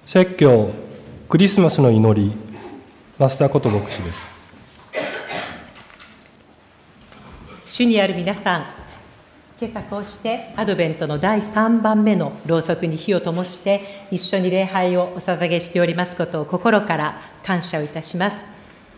説教クリスマスの祈り、増田こと牧師です。 主にある皆さん、今朝こうしてアドベントの第3番目のろうそくに火を灯して一緒に礼拝をお捧げしておりますことを心から感謝をいたします。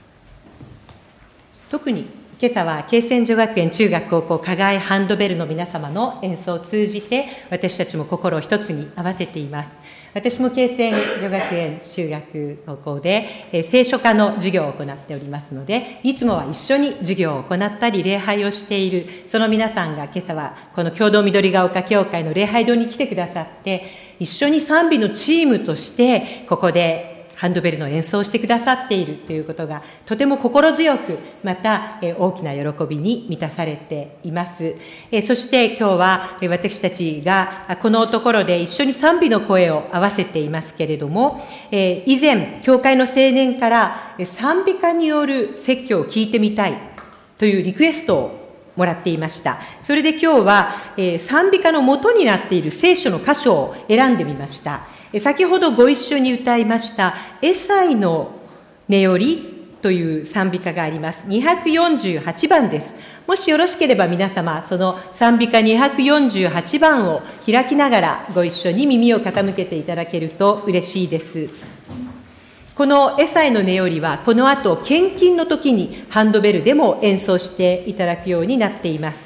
特に今朝は恵泉女学園中学高校課外ハンドベルの皆様の演奏を通じて私たちも心を一つに合わせています。私も恵泉女学園中学高校で聖書科の授業を行っておりますので、いつもは一緒に授業を行ったり礼拝をしているその皆さんが今朝はこの共同緑が丘教会の礼拝堂に来てくださって、一緒に賛美のチームとしてここでハンドベルの演奏をしてくださっているということがとても心強く、また大きな喜びに満たされています。そして今日は私たちがこのところで一緒に賛美の声を合わせていますけれども、以前教会の青年から賛美歌による説教を聞いてみたいというリクエストをもらっていました。それで今日は賛美歌の元になっている聖書の箇所を選んでみました。先ほどご一緒に歌いましたエサイの音よりという賛美歌があります。248番です。もしよろしければ皆様、その賛美歌248番を開きながらご一緒に耳を傾けていただけると嬉しいです。このエサイの音よりはこの後献金の時にハンドベルでも演奏していただくようになっています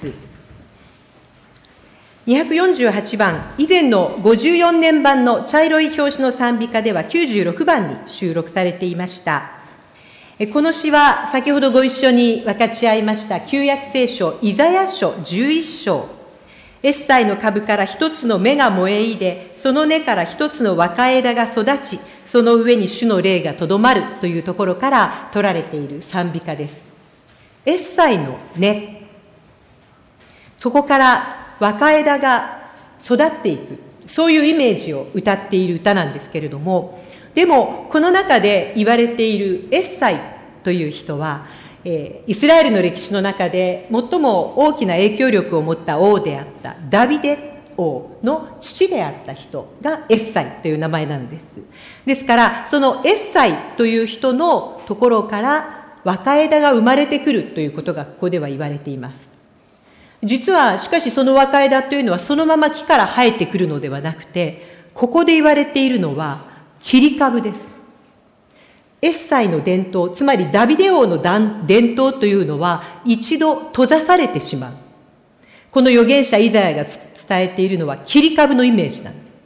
。248番、以前の54年版の茶色い表紙の賛美歌では96番に収録されていました。この詩は先ほどご一緒に分かち合いました旧約聖書イザヤ書11章。エッサイの株から一つの芽が燃え出で、その根から一つの若枝が育ち、その上に主の霊がとどまるというところから取られている賛美歌です。エッサイの根、そこから若枝が育っていく、そういうイメージを歌っている歌なんですけれども、でもこの中で言われているエッサイという人は、イスラエルの歴史の中で最も大きな影響力を持った王であったダビデ王の父であった人がエッサイという名前なのです。ですからそのエッサイという人のところから若枝が生まれてくるということがここでは言われています。実はしかしその若枝というのはそのまま木から生えてくるのではなくて、ここで言われているのは切り株です。エッサイの伝統、つまりダビデ王の伝統というのは一度閉ざされてしまう。この預言者イザヤが伝えているのは切り株のイメージなんです。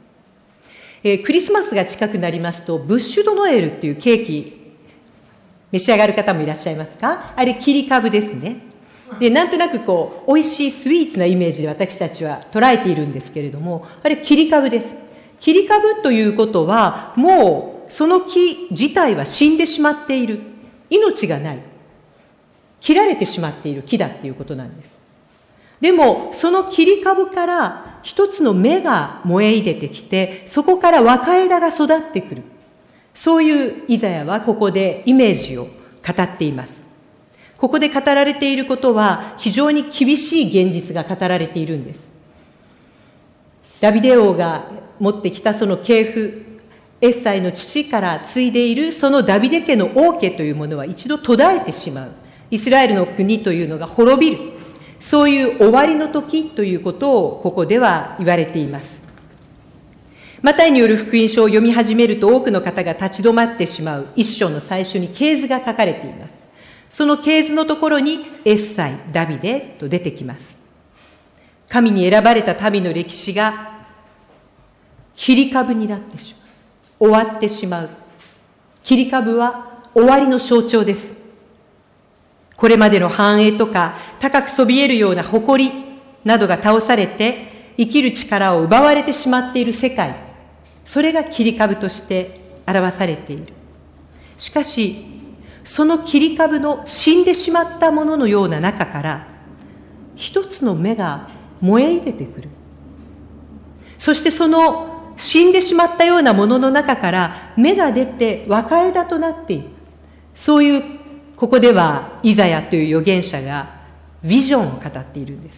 クリスマスが近くなりますとブッシュドノエルっていうケーキ召し上がる方もいらっしゃいますか？あれ切り株ですね。で、なんとなく美味しいスイーツなイメージで私たちは捉えているんですけれども、あれ切り株です。切り株ということは、もうその木自体は死んでしまっている。命がない。切られてしまっている木だっていうことなんです。でも、その切り株から一つの芽が燃え出てきて、そこから若枝が育ってくる。そういうイザヤはここでイメージを語っています。ここで語られていることは非常に厳しい現実が語られているんです。ダビデ王が持ってきたその系譜、エッサイの父から継いでいるそのダビデ家の王家というものは一度途絶えてしまう。イスラエルの国というのが滅びる。そういう終わりの時ということをここでは言われています。マタイによる福音書を読み始めると多くの方が立ち止まってしまう一章の最初に系図が書かれています。その系図のところにエッサイ、ダビデと出てきます。神に選ばれた民の歴史が切り株になってしまう。終わってしまう。切り株は終わりの象徴です。これまでの繁栄とか高くそびえるような誇りなどが倒されて生きる力を奪われてしまっている世界。それが切り株として表されている。しかし、その切り株の死んでしまったもののような中から一つの芽が燃え出てくる。そしてその死んでしまったようなものの中から芽が出て若枝となっている。そういうここではイザヤという預言者がビジョンを語っているんです。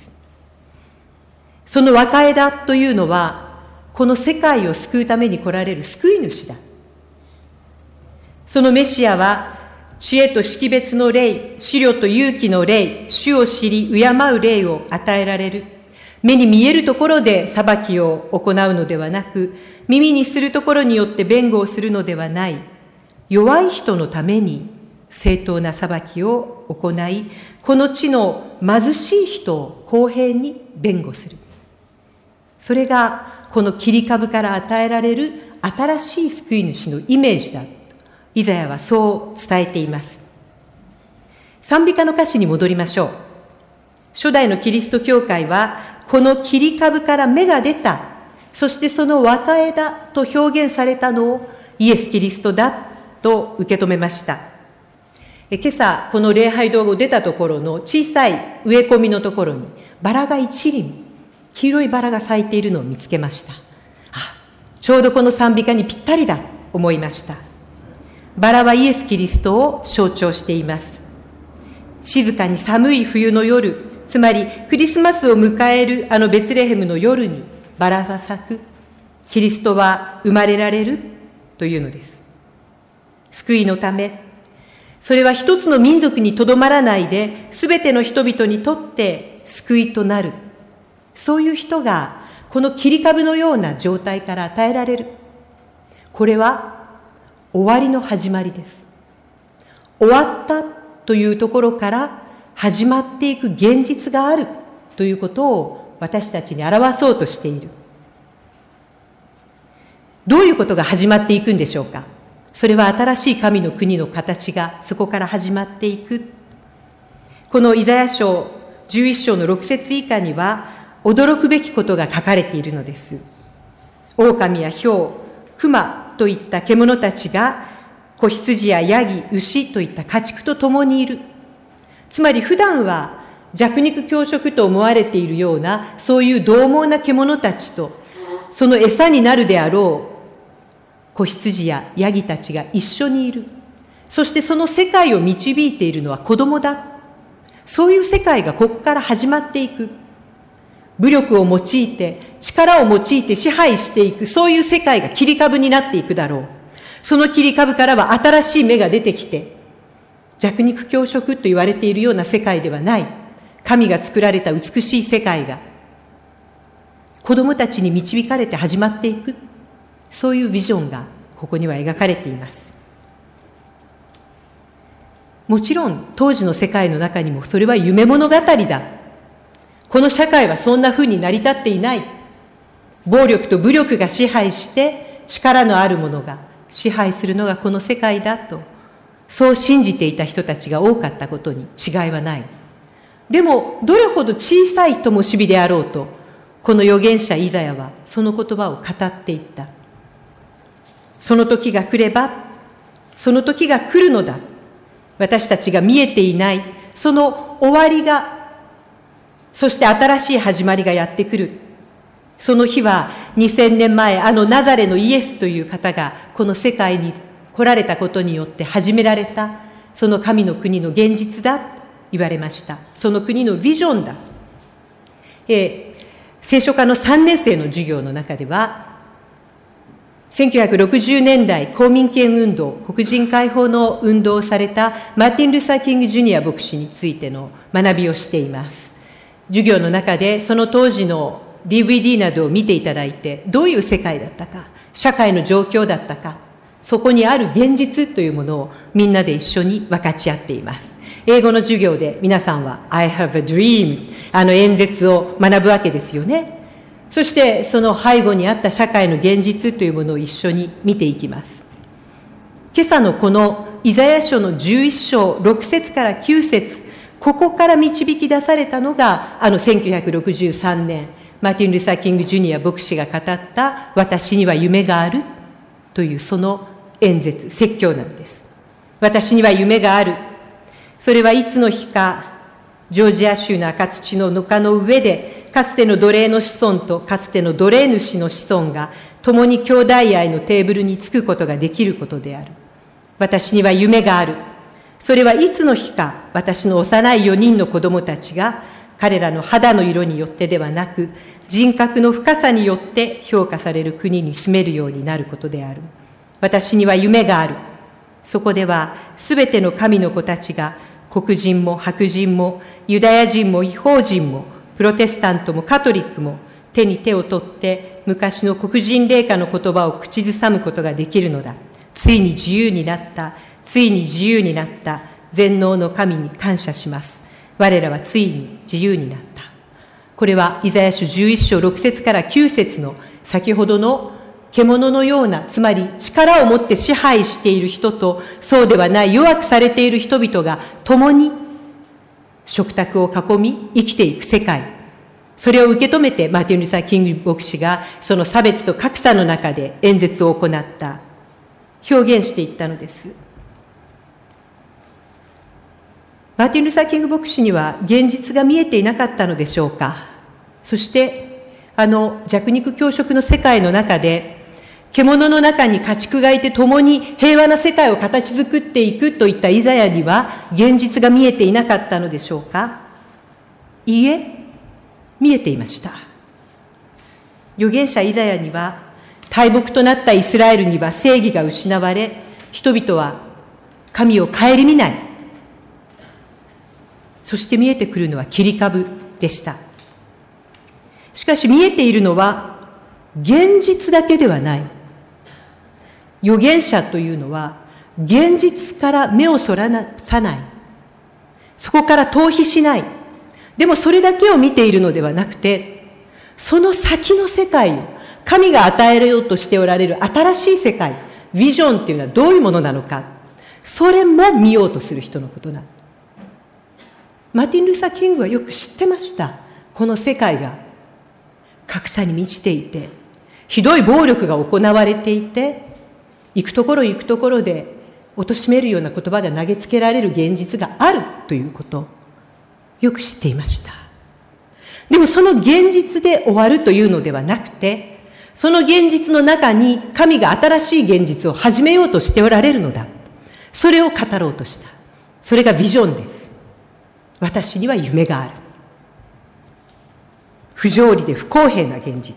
その若枝というのはこの世界を救うために来られる救い主だそのメシアは、知恵と識別の霊、思慮と勇気の霊、主を知り敬う霊を与えられる。目に見えるところで裁きを行うのではなく、耳にするところによって弁護をするのではない。弱い人のために正当な裁きを行い、この地の貧しい人を公平に弁護する。それがこの切り株から与えられる新しい救い主のイメージだ。イザヤはそう伝えています。賛美歌の歌詞に戻りましょう。初代のキリスト教会は、この切り株から芽が出た、そしてその若枝と表現されたのをイエス・キリストだと受け止めました。今朝、この礼拝堂を出たところの小さい植え込みのところに、バラが一輪、黄色いバラが咲いているのを見つけました。ちょうどこの賛美歌にぴったりだと思いました。バラはイエス・キリストを象徴しています。静かに寒い冬の夜、つまりクリスマスを迎えるあのベツレヘムの夜にバラが咲く。キリストは生まれられるというのです。救いのため、それは一つの民族にとどまらないで、すべての人々にとって救いとなる。そういう人がこの切り株のような状態から与えられる。これは終わりの始まりです。終わったというところから始まっていく現実があるということを私たちに表そうとしている。どういうことが始まっていくんでしょうか。それは新しい神の国の形がそこから始まっていく。このイザヤ書11章の6節以下には驚くべきことが書かれているのです。狼や豹、熊といった獣たちが子羊やヤギ、牛といった家畜と共にいる。つまり普段は弱肉強食と思われているようなそういう獰猛な獣たちとその餌になるであろう子羊やヤギたちが一緒にいる。そしてその世界を導いているのは子供だ。そういう世界がここから始まっていく。武力を用いて、力を用いて支配していく、そういう世界が切り株になっていくだろう。その切り株からは新しい芽が出てきて、弱肉強食と言われているような世界ではない、神が作られた美しい世界が、子供たちに導かれて始まっていく、そういうビジョンがここには描かれています。もちろん、当時の世界の中にもそれは夢物語だ。この社会はそんな風に成り立っていない。暴力と武力が支配して力のある者が支配するのがこの世界だと、そう信じていた人たちが多かったことに違いはない。でもどれほど小さい灯火であろうと、この預言者イザヤはその言葉を語っていった。その時が来れば、その時が来るのだ。私たちが見えていないその終わりが、そして新しい始まりがやってくる。その日は2000年前、あのナザレのイエスという方がこの世界に来られたことによって始められた、その神の国の現実だと言われました。その国のビジョンだ。聖書科の3年生の授業の中では、1960年代公民権運動、黒人解放の運動をされたマーティン・ルーサー・キング・ジュニア牧師についての学びをしています。授業の中でその当時の DVD などを見ていただいて、どういう世界だったか、社会の状況だったか、そこにある現実というものをみんなで一緒に分かち合っています。英語の授業で皆さんは I have a dream、 演説を学ぶわけですよね。そしてその背後にあった社会の現実というものを一緒に見ていきます。今朝のこのイザヤ書の11章6節から9節、ここから導き出されたのが1963年マーティン・ルーサー・キング・ジュニア牧師が語った私には夢があるというその演説、説教なんです。私には夢がある。それはいつの日かジョージア州の赤土の丘の上で、かつての奴隷の子孫とかつての奴隷主の子孫が共に兄弟愛のテーブルにつくことができることである。私には夢がある。それはいつの日か私の幼い4人の子供たちが彼らの肌の色によってではなく人格の深さによって評価される国に住めるようになることである。私には夢がある。 そこではすべての神の子たちが黒人も白人もユダヤ人も異邦人もプロテスタントもカトリックも手に手を取って昔の黒人霊歌の言葉を口ずさむことができるのだ。ついに自由になった。ついに自由になった。全能の神に感謝します。我らはついに自由になった。これはイザヤ書11章6節から9節の先ほどの獣のような、つまり力を持って支配している人とそうではない弱くされている人々が共に食卓を囲み生きていく世界。それを受け止めてマーティン・ルーサー・キング牧師がその差別と格差の中で演説を行った、表現していったのです。マーティン・ルーサー・キング牧師には現実が見えていなかったのでしょうか。そして弱肉強食の世界の中で獣の中に家畜がいて共に平和な世界を形作っていくといったイザヤには現実が見えていなかったのでしょうか。いいえ、見えていました。預言者イザヤには大木となったイスラエルには正義が失われ、人々は神を顧みない。そして見えてくるのは切り株でした。しかし見えているのは現実だけではない。預言者というのは現実から目をそらさない。そこから逃避しない。でもそれだけを見ているのではなくて、その先の世界を神が与えようとしておられる新しい世界、ビジョンっていうのはどういうものなのか、それも見ようとする人のことなんです。マーティン・ルーサー・キングはよく知ってました。この世界が格差に満ちていて、ひどい暴力が行われていて、行くところ行くところで貶めるような言葉が投げつけられる現実があるということをよく知っていました。でもその現実で終わるというのではなくて、その現実の中に神が新しい現実を始めようとしておられるのだ。それを語ろうとした。それがビジョンです。私には夢がある。不条理で不公平な現実。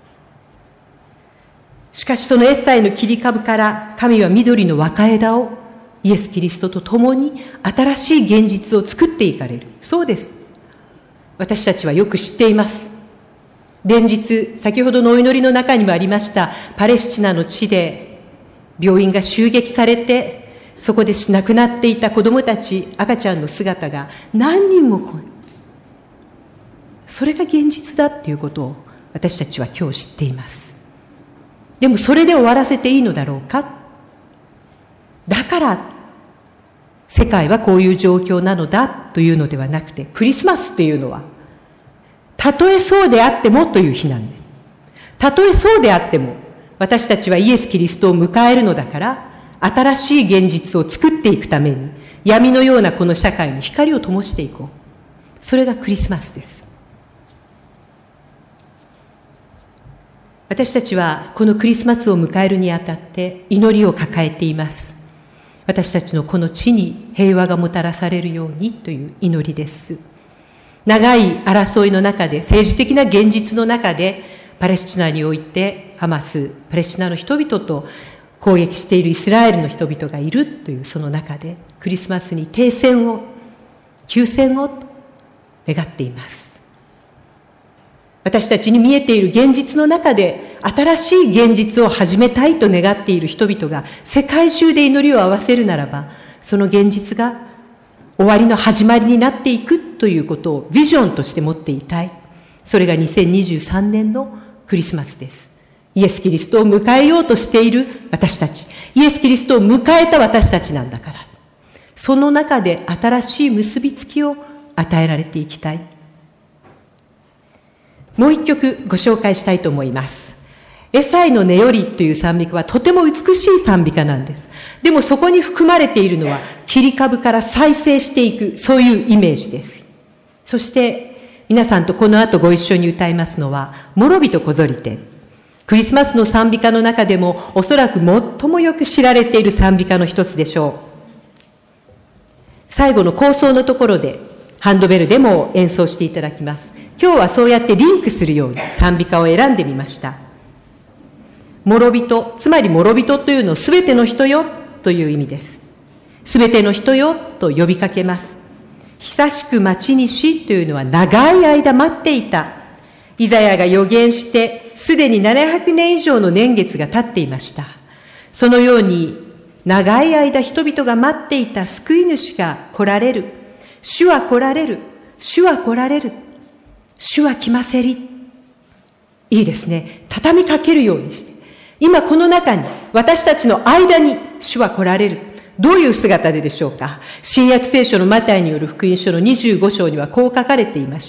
しかしそのエッサイの切り株から神は緑の若枝をイエス・キリストと共に新しい現実を作っていかれる。そうです。私たちはよく知っています。連日、先ほどのお祈りの中にもありましたパレスチナの地で病院が襲撃されて、そこで亡くなっていた子供たち、赤ちゃんの姿が何人もそれが現実だっていうことを私たちは今日知っています。でもそれで終わらせていいのだろうか。だから世界はこういう状況なのだというのではなくて、クリスマスというのはたとえそうであってもという日なんです。たとえそうであっても私たちはイエス・キリストを迎えるのだから、新しい現実を作っていくために闇のようなこの社会に光を灯していこう。それがクリスマスです。私たちはこのクリスマスを迎えるにあたって祈りを抱えています。私たちのこの地に平和がもたらされるようにという祈りです。長い争いの中で、政治的な現実の中で、パレスチナにおいてハマス、パレスチナの人々と攻撃しているイスラエルの人々がいるというその中で、クリスマスに停戦を、休戦をと願っています。私たちに見えている現実の中で新しい現実を始めたいと願っている人々が世界中で祈りを合わせるならば、その現実が終わりの始まりになっていくということをビジョンとして持っていたい。それが2023年のクリスマスです。イエス・キリストを迎えようとしている私たち、イエス・キリストを迎えた私たちなんだから、その中で新しい結びつきを与えられていきたい。もう一曲ご紹介したいと思います。エサイの根よりという賛美歌はとても美しい賛美歌なんです。でもそこに含まれているのは切り株から再生していく、そういうイメージです。そして皆さんとこの後ご一緒に歌いますのは諸人こぞりて。クリスマスの賛美歌の中でもおそらく最もよく知られている賛美歌の一つでしょう。最後の構想のところでハンドベルでも演奏していただきます。今日はそうやってリンクするように賛美歌を選んでみました。諸人、つまり諸人というのはすべての人よという意味です。 すべての人よと呼びかけます。久しく待ちにしというのは長い間待っていた。イザヤが預言して、すでに700年以上の年月が経っていました。そのように、長い間人々が待っていた救い主が来られる。主は来られる。主は来られる。主は来ませり。いいですね。畳みかけるようにして。今この中に、私たちの間に主は来られる。どういう姿でしょうか。新約聖書のマタイによる福音書の25章にはこう書かれていました。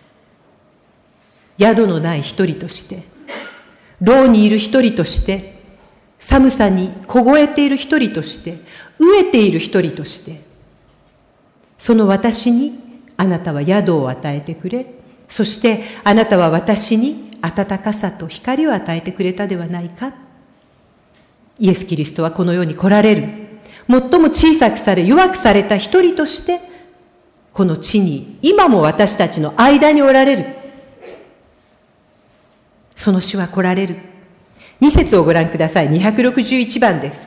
宿のない一人として、牢にいる一人として、寒さに凍えている一人として、飢えている一人として、その私にあなたは宿を与えてくれ、そしてあなたは私に温かさと光を与えてくれたではないか。イエス・キリストはこの世に来られる。最も小さくされ弱くされた一人として、この地に今も私たちの間におられる。その主は来られる。2節をご覧ください。261番です。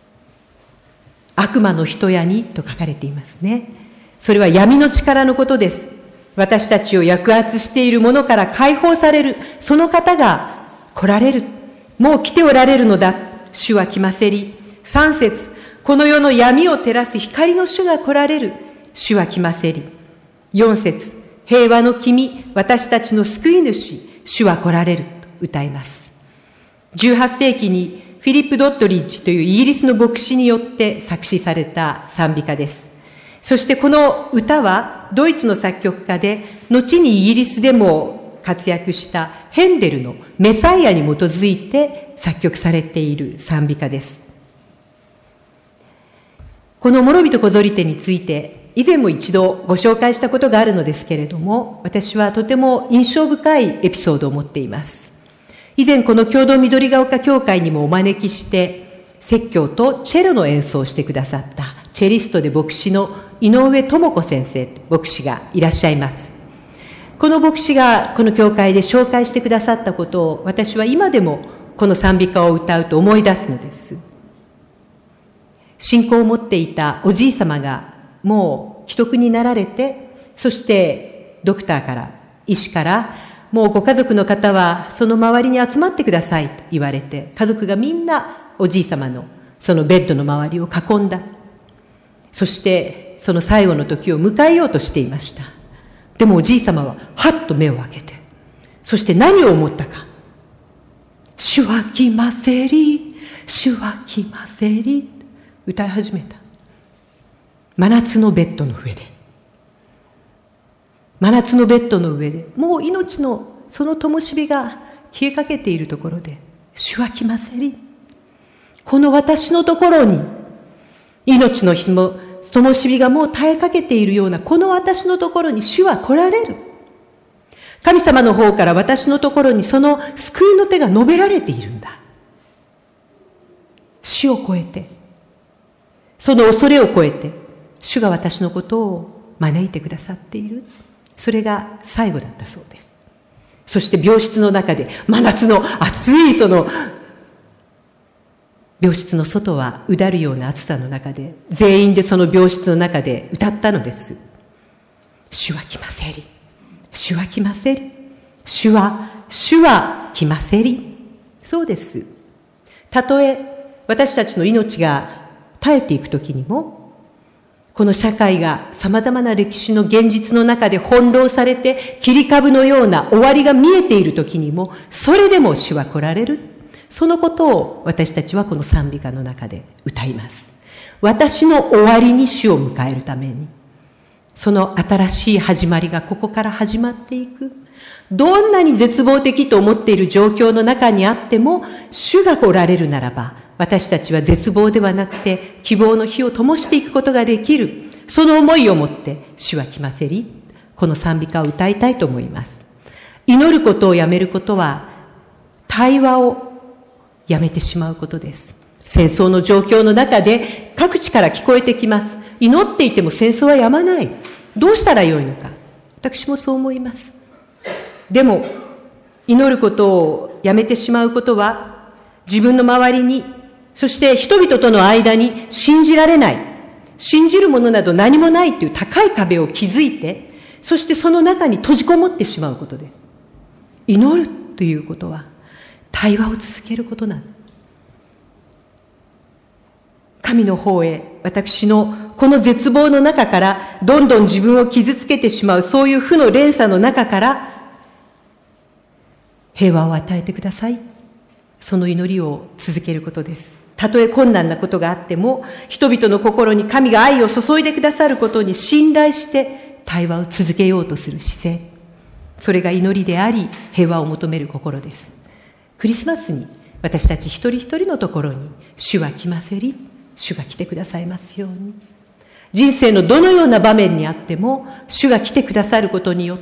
悪魔の人やにと書かれていますね。それは闇の力のことです。私たちを抑圧しているものから解放される、その方が来られる。もう来ておられるのだ。主は来ませり。3節、この世の闇を照らす光の主が来られる。主は来ませり。4節、平和の君、私たちの救い主、主は来られると歌います。18世紀にフィリップ・ドットリッジというイギリスの牧師によって作詞された賛美歌です。そしてこの歌はドイツの作曲家で、後にイギリスでも活躍したヘンデルのメサイアに基づいて作曲されている賛美歌です。この諸人小ぞり手について以前も一度ご紹介したことがあるのですけれども、私はとても印象深いエピソードを持っています。以前この共同緑が丘教会にもお招きして説教とチェロの演奏をしてくださったチェリストで牧師の井上智子先生、牧師がいらっしゃいます。この牧師がこの教会で紹介してくださったことを、私は今でもこの賛美歌を歌うと思い出すのです。信仰を持っていたおじい様がもう既得になられて、そしてドクターから、医師から、もうご家族の方はその周りに集まってくださいと言われて、家族がみんなおじい様のそのベッドの周りを囲んだ。そしてその最後の時を迎えようとしていました。でもおじい様ははっと目を開けて、そして何を思ったか。主は来ませり、主は来ませり、歌い始めた。真夏のベッドの上で、真夏のベッドの上で、もう命のその灯火が消えかけているところで、主は来ませり。この私のところに、命の灯火がもう絶えかけているようなこの私のところに主は来られる。神様の方から私のところにその救いの手が述べられているんだ。死を超えて、その恐れを超えて、主が私のことを招いてくださっている。それが最後だったそうです。そして病室の中で、真夏の暑いその病室の外はうだるような暑さの中で、全員でその病室の中で歌ったのです。主は来ませり。主は来ませり。主は来ませり。そうです。たとえ私たちの命が絶えていくときにも、この社会が様々な歴史の現実の中で翻弄されて、切り株のような終わりが見えているときにも、それでも主は来られる。そのことを私たちはこの賛美歌の中で歌います。私の終わりに主を迎えるために、その新しい始まりがここから始まっていく。どんなに絶望的と思っている状況の中にあっても、主が来られるならば、私たちは絶望ではなくて希望の火を灯していくことができる。その思いを持って主は来ませり。この賛美歌を歌いたいと思います。祈ることをやめることは対話をやめてしまうことです。戦争の状況の中で各地から聞こえてきます。祈っていても戦争はやまない。どうしたらよいのか。私もそう思います。でも祈ることをやめてしまうことは自分の周りに、そして人々との間に信じられない信じるものなど何もないという高い壁を築いて、そしてその中に閉じこもってしまうことです。祈るということは対話を続けることなんです。神の方へ、私のこの絶望の中から、どんどん自分を傷つけてしまう、そういう負の連鎖の中から、平和を与えてください。その祈りを続けることです。たとえ困難なことがあっても、人々の心に神が愛を注いでくださることに信頼して対話を続けようとする姿勢。それが祈りであり、平和を求める心です。クリスマスに私たち一人一人のところに主は来ませり、主が来てくださいますように。人生のどのような場面にあっても、主が来てくださることによって、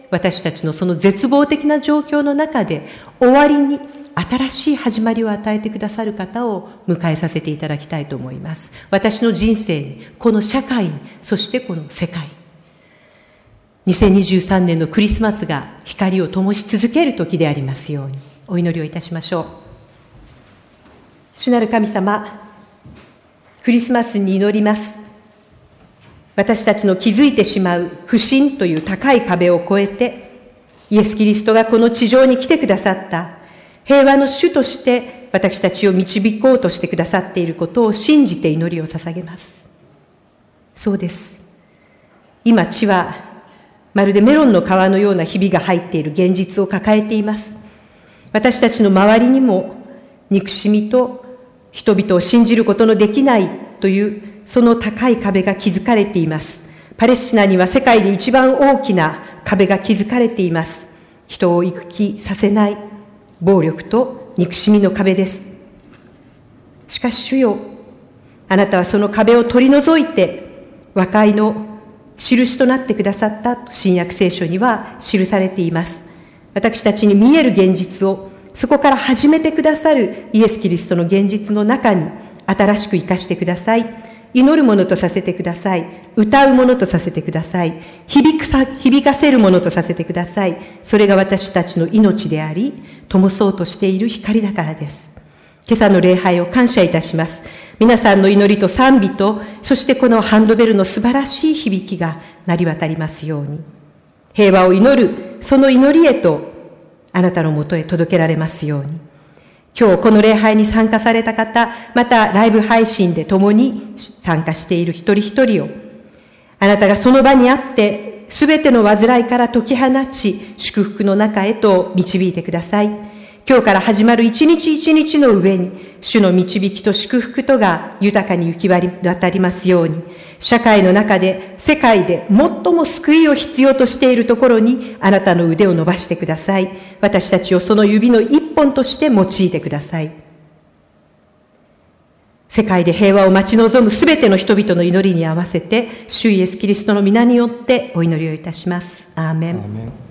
私たちのその絶望的な状況の中で、終わりに新しい始まりを与えてくださる方を迎えさせていただきたいと思います。私の人生に、この社会に、そしてこの世界。2023年のクリスマスが光を灯し続ける時でありますように、お祈りをいたしましょう。主なる神様、クリスマスに祈ります。私たちの築いてしまう不信という高い壁を越えて、イエス・キリストがこの地上に来てくださった平和の主として私たちを導こうとしてくださっていることを信じて祈りを捧げます。そうです。今地はまるでメロンの皮のようなひびが入っている現実を抱えています。私たちの周りにも憎しみと人々を信じることのできないというその高い壁が築かれています。パレスチナには世界で一番大きな壁が築かれています。人を行きさせない暴力と憎しみの壁です。しかし主よ、あなたはその壁を取り除いて和解の印となってくださったと新約聖書には記されています。私たちに見える現実をそこから始めてくださるイエス・キリストの現実の中に新しく生かしてください。祈るものとさせてください。歌うものとさせてください。響かせるものとさせてください。それが私たちの命であり、灯そうとしている光だからです。今朝の礼拝を感謝いたします。皆さんの祈りと賛美と、そしてこのハンドベルの素晴らしい響きが鳴り渡りますように。平和を祈る、その祈りへと、あなたのもとへ届けられますように。今日この礼拝に参加された方、またライブ配信で共に参加している一人一人を、あなたがその場にあって、すべての煩いから解き放ち、祝福の中へと導いてください。今日から始まる一日一日の上に、主の導きと祝福とが豊かに行き渡りますように、社会の中で、世界で最も救いを必要としているところに、あなたの腕を伸ばしてください。私たちをその指の一本として用いてください。世界で平和を待ち望むすべての人々の祈りに合わせて、主イエスキリストの皆によってお祈りをいたします。アーメン。